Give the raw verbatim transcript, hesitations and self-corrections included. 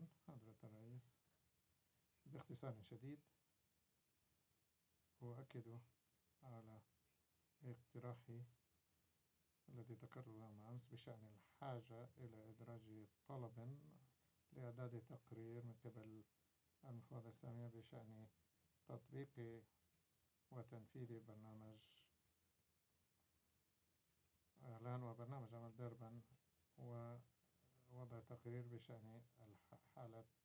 شكرا حضرة الرئيس. باختصار شديد أؤكد على اقتراحي الذي ذكرته يوم أمس بشأن الحاجة إلى إدراج طلب لإعداد تقرير من قبل المفوضية السامية بشأن تطبيق وتنفيذ برنامج إعلان وبرنامج عمل ديربان، ووضع تقرير بشأن حالة